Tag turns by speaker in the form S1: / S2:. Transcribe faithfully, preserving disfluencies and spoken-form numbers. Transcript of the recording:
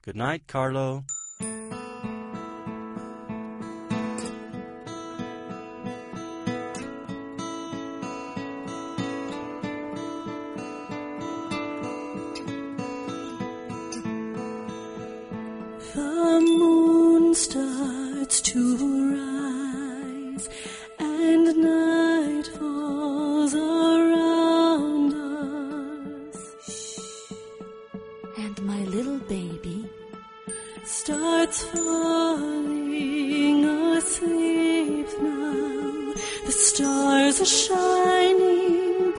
S1: Good night, Carlo.
S2: The moon starts to rise, and night falls around us.
S3: And my little baby
S2: starts falling asleep now. The stars are shining